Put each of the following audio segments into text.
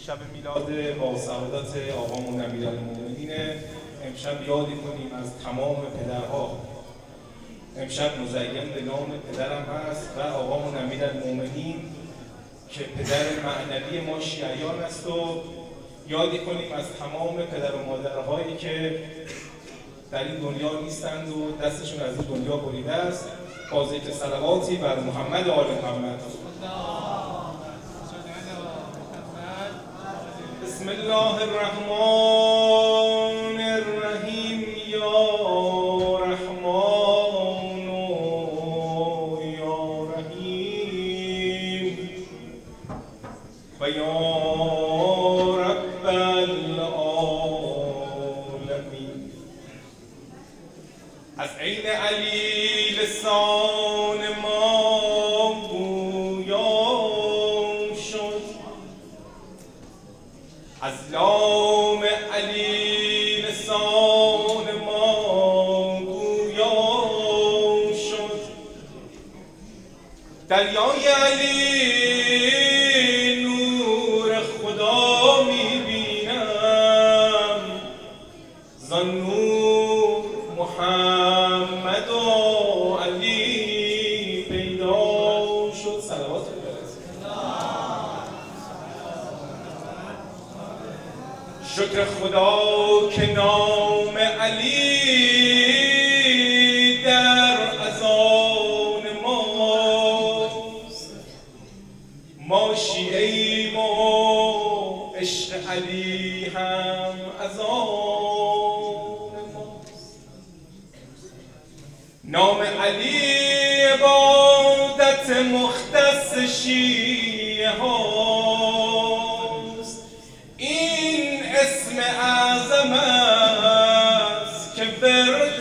شب میلاد با سعادت آقامون امیرالمومنین امشب یادی کنیم از تمام پدرها. امشب مزین به نام پدرم هست و آقامون امیرالمومنین که پدر معنوی ما شیعیان است و یادی کنیم از تمام پدر و مادرهایی که در این دنیا نیستند و دستشون از این دنیا بریده است. با ذکر صلواتی بر محمد و آل محمد. بسم الله الرحمن الرحیم. یا رحمان و یا رحیم و یا رب العالمین. از عین علی لسان ما گویا شد، از لام علی لسان ما گویا شد. دریای علی نور خدا میبینم، زان نور محمد و علی پیدا شد. صلوات شکر خدا که نام علی در اذان ماست. ما شیعه‌ایم و عشق علی هم اذان ماست. نام علی عبادت مختص شیعه هاست. این اسم اعظم است که ورد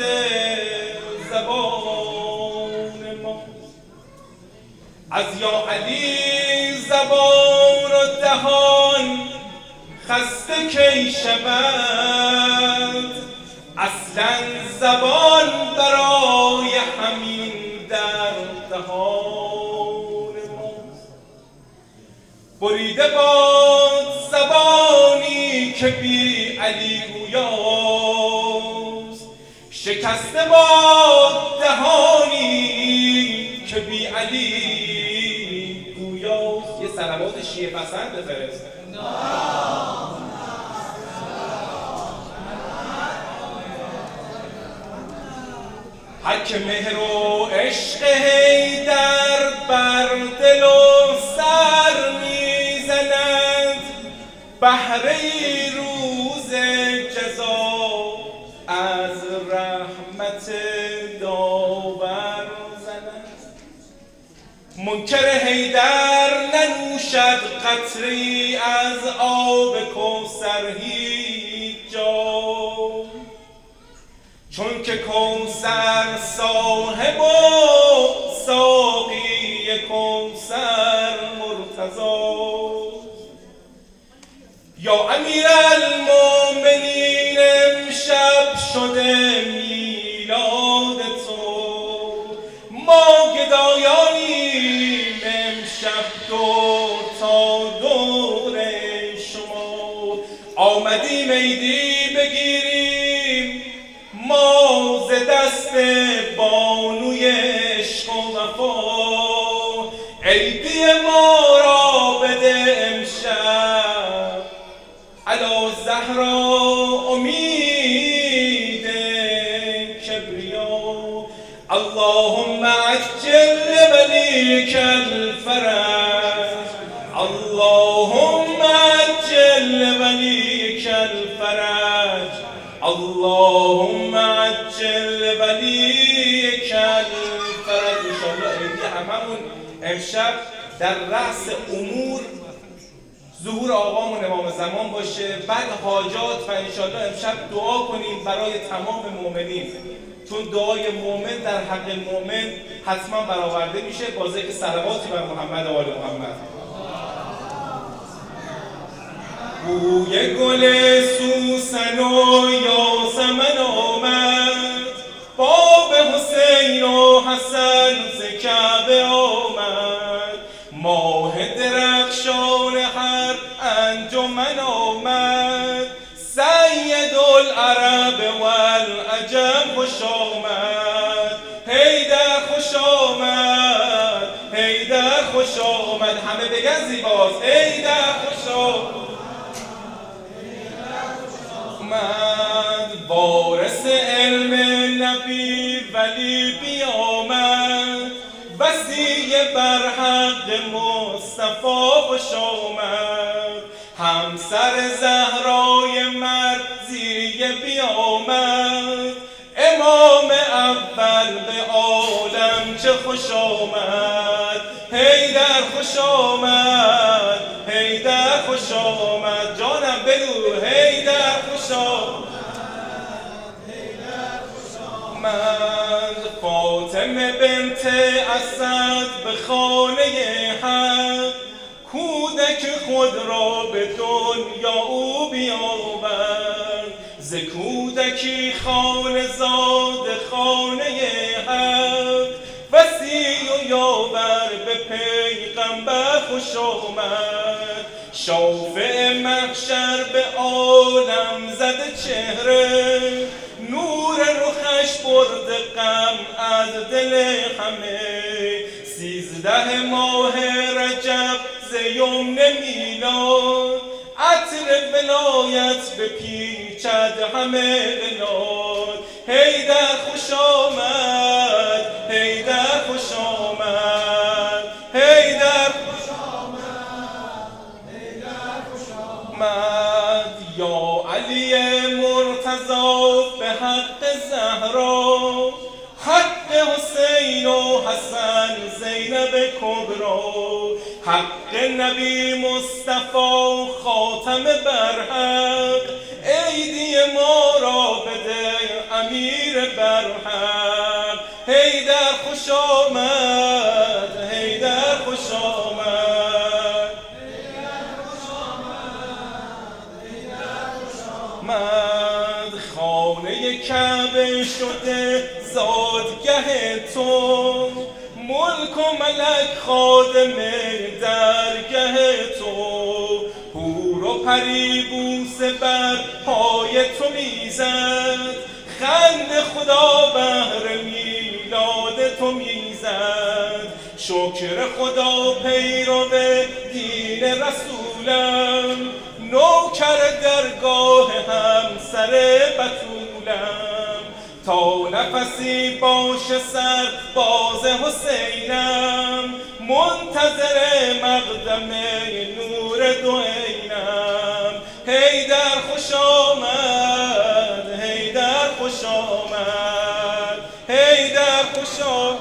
زبان ماست. از یا علی زبان و دهان خسته کی شود، اصلا زبان برای همین در دهان ماست. بریده باد زبانی که بی علی گویاست، شکسته باد دهانی که بی علی گویاست. یه صلوات شیعه پسند بفرست. هر که مهر و عشق حیدر بر دل و سر میزند، بهره روز جزا از رحمت داور زند. منکر حیدر ننوشد قطری از آب کوثر هیچ جا، چون که کوثر صاحب و ساقی کوثر مرتضی. یا امیرالمومنین امشب شده میلاد تو، ما گدایانیم امشب دور تا دور شما. آمدیم عیدی بگیریم ما ز دست بانوی عشق و وفا. عیدی ما را بده امشب علی زهرا امید کبریا. اللهم عجل ولیک الفرج، اللهم عجل ولیک الفرج، اللهم عجل ولیک الفرج. انشاءالله عیدی هممون امشب در رأس امور ظهور آقامون امام زمان باشه، بعد حاجات و انشاءالله امشب دعا کنیم برای تمام مؤمنین، چون دعای مؤمن در حق مؤمن حتما برآورده میشه. با ذکر صلواتی بر محمد و آل محمد. بوی گل سوسن و یاسمن آمد، باب حسین و حسن ز کعبه آمد. ماه درخشان هر انجمن آمد، سید العرب و العجم خوش آمد، حیدر خوش آمد، حیدر خوش آمد. همه بگن زیباست، حیدر خوش آمد. وارث علم نبی ولی بیامد، وصی بر حق مصطفی خوش آمد، همسر زهرای مرضیه بیامد، امام اول به عالم چه خوش آمد، حیدر خوش آمد، حیدر خوش آمد. جانم بگو حیدر خوش آمد. فاطمه بنت اسد به خانه حق، کودک خود را به دنیا او بیاورد، ز کودکی خانه زاد خانه حق، وصی و یاور به پیغمبر خوش آمد، شافع محشر به عالم زده چهره، نور رخش برده غم از دل همه، 13 ماه رجب ز یمن میلاد، عطر ولایت بپیچد همه بلاد، حیدر خوش آمد، حیدر خوش آمد، حیدر خوش آمد، حیدر خوش آمد. یا علی مرتضی به حق زهرا، حق حسین و حسن زینب کبرا، حق نبی مصطفی خاتم برحق، عیدی ما را بده امیر برحق، حیدر خوش آمد، حیدر خوش آمد، حیدر خوش آمد، حیدر خوش آمد. خانه کعبه شده زادگه تو، ملک و ملک خادم درگه تو، حور و پری بوسه بر پای تو میزد، خند خدا بهر میلاد تو میزد، شکر خدا پیرو دین رسولم، نوکر درگاه همسر بتولم، تا نفسی باشه سر باز حسینم، منتظر مقدم نور دو عینم، حیدر خوش آمد، حیدر خوش آمد، حیدر خوش آمد،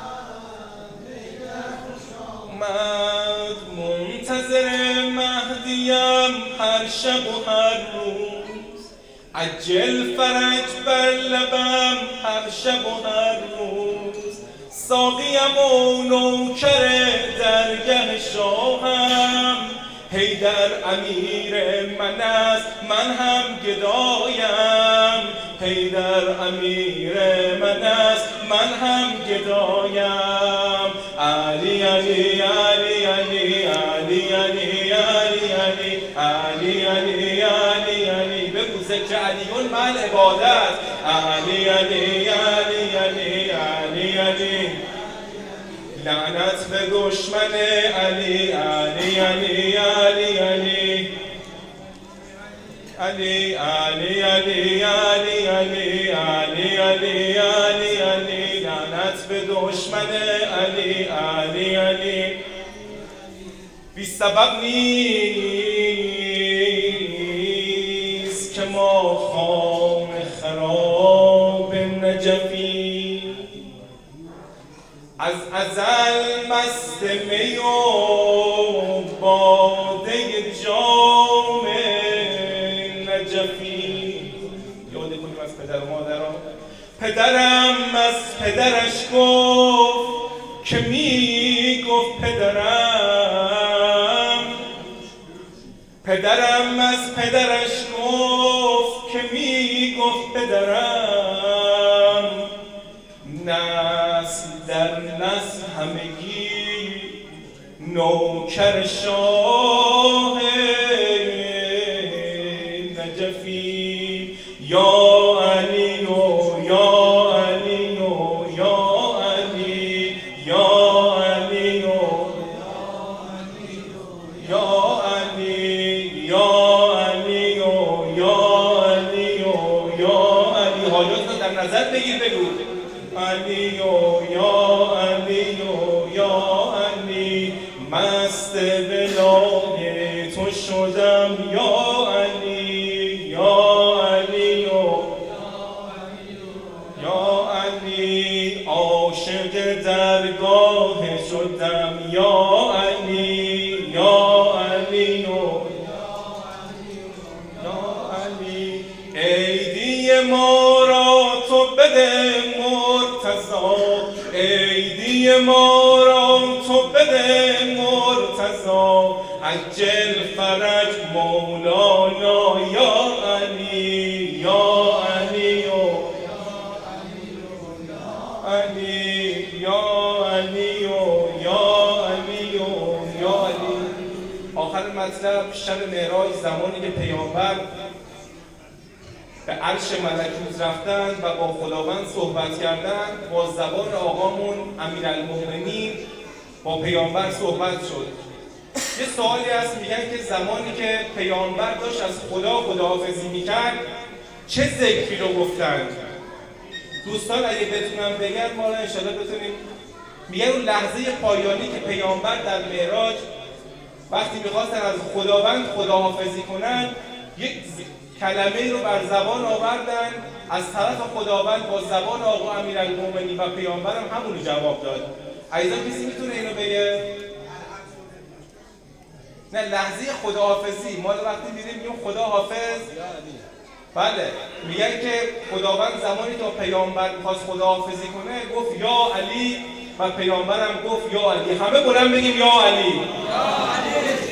حیدر خوش آمد. منتظر مهدیم هر شب و هر روز، عجل فرج بر لبم هر شب و هر روز، ساقیم و نوکر درگه شاهم، حیدر امیر من است من هم گدایم، حیدر امیر من است من هم گدایم، علی علی علی علی علی علی علی علی علی علی علی علی. بگو ذکر علیون مع عبادت، علی علی علی علی علی علی. لعنت به دشمن علی علی علی علی علی علی علی علی علی علی علی علی علی علی. لعنت به دشمن علی علی علی. بی سبب نیست که ما خانه خراب نجفی، از ازل مست می و باده جام نجفی. یاد کنیم از پدر و مادرم. پدرم از پدرش گفت که می گفت پدرم از پدرش گفت که می گفت پدرم، نسل در نسل همگی نوکر شاه یا علی یا علی و یا علی و یا علی. حاجات رو در نظر بگیر بگو علی و یا علی و یا علی. مست ولای تو شدم یا علی یا علی و یا علی. عاشق درگاه شدم یا علی یا علی و یا علی. عیدی ما را تو بده مرتضی، عیدی ما را تو بده مرتضی. عجل فرج مولانا یا علی یا علی و علی یا علی و یا علی و یا علی. آخر مطلب شب معراج، زمانی که پیامبر به عرش ملکوت رفتن و با خداوند صحبت کردن، با زبان آقامون امیرالمؤمنین با پیامبر صحبت شد. یه سوالی هست، میگن که زمانی که پیامبر داشت از خدا خداحافظی میکرد چه ذکری رو گفتند؟ دوستان اگه بتونم بگم ما ان شاءالله بتونیم. میگن اون لحظه پایانی که پیامبر در معراج وقتی میخواستن از خداوند خداحافظی کنن، یک کلمه رو بر زبان آوردن از طرف خداوند با زبان آقا امیرالمؤمنین و پیامبر هم همون رو جواب داد. عزیزان کسی میتونه اینو بگه؟ نه، لحظه خداحافظی ما وقتی میریم خدا حافظ. بله، میگن که خداوند زمانی که پیامبر میخواست خداحافظی کنه گفت یا علی و پیامبر هم گفت یا علی. همه بلند بگیم یا علی.